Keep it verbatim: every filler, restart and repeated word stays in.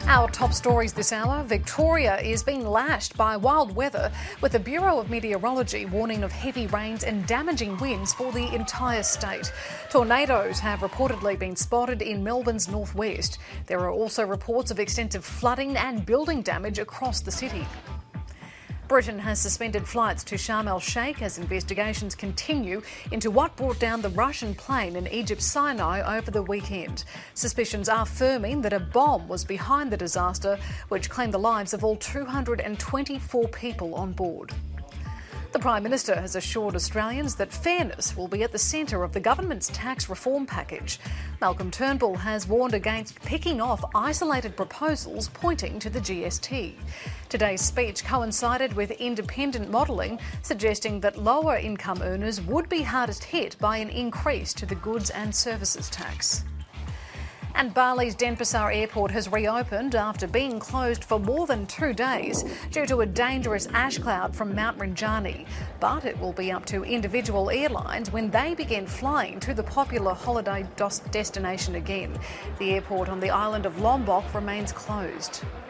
Our top stories this hour: Victoria is being lashed by wild weather, with the Bureau of Meteorology warning of heavy rains and damaging winds for the entire state. Tornadoes have reportedly been spotted in Melbourne's northwest. There are also reports of extensive flooding and building damage across the city. Britain has suspended flights to Sharm el-Sheikh as investigations continue into what brought down the Russian plane in Egypt's Sinai over the weekend. Suspicions are firming that a bomb was behind the disaster, which claimed the lives of all two hundred twenty-four people on board. The Prime Minister has assured Australians that fairness will be at the centre of the government's tax reform package. Malcolm Turnbull has warned against picking off isolated proposals pointing to the G S T. Today's speech coincided with independent modelling suggesting that lower income earners would be hardest hit by an increase to the goods and services tax. And Bali's Denpasar airport has reopened after being closed for more than two days due to a dangerous ash cloud from Mount Rinjani. But it will be up to individual airlines when they begin flying to the popular holiday destination again. The airport on the island of Lombok remains closed.